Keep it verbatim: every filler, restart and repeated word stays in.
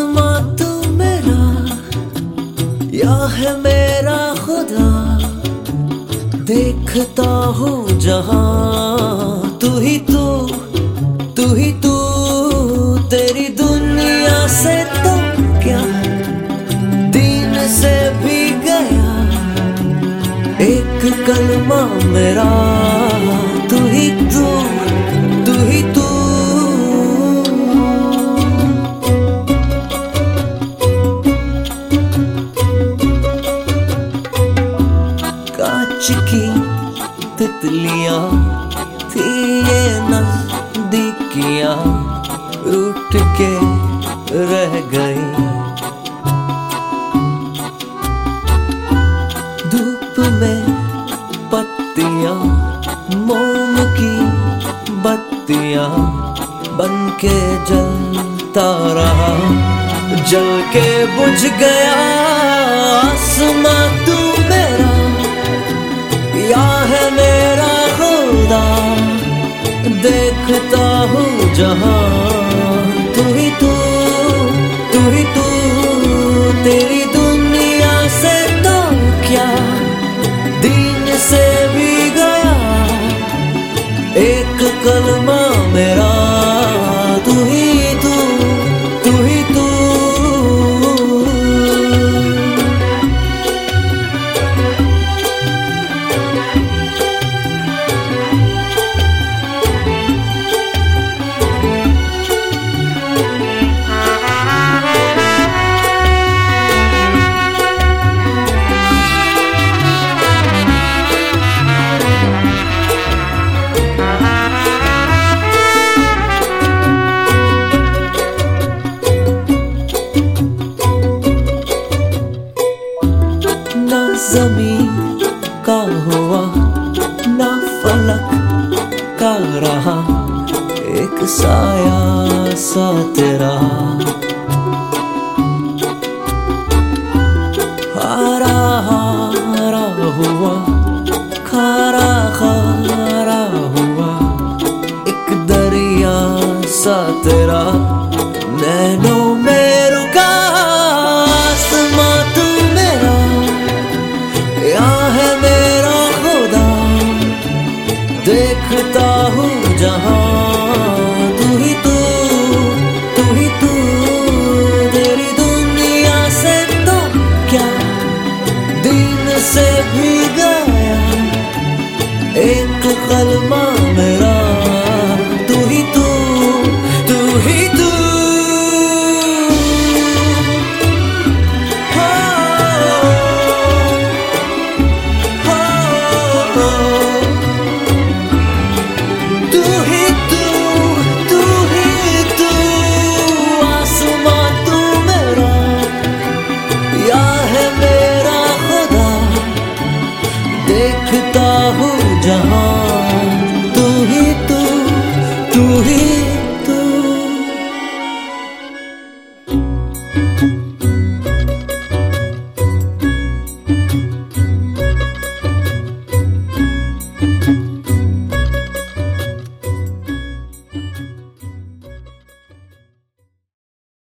आसमां तू मेरा या है मेरा खुदा, देखता हूँ जहां तू ही तू, तू ही तू। तेरी दुनिया से तो क्या दीन से भी गया एक कलमा मेरा, तू ही तू, तू ही तू। कांच की तितलियां थी ये नजदीकियां, रूठ के रह गई। धूप में पत्तियां मोम की बत्तियां बन के जलता रहा, जल के बुझ गया। आसमां तू मेरा या है मेरा खुदा, देखता हूँ जहां तू ही तू, तू ही तू। तेरी